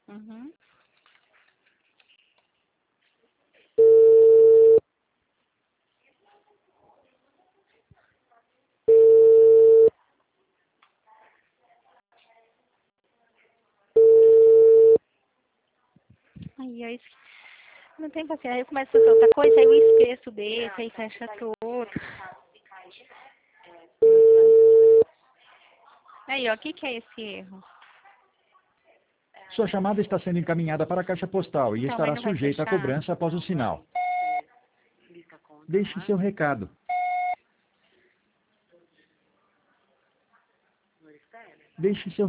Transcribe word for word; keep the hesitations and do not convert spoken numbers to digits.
Uhum. Aí eu esque... não tem paciência. Aí eu começo a fazer outra coisa, aí eu esqueço desse, aí fecha tudo. Aí, ó, o que que é esse erro? Sua chamada está sendo encaminhada para a caixa postal e Então, mas estará não vai sujeita a fechar? cobrança após o sinal. Deixe seu recado. Deixe seu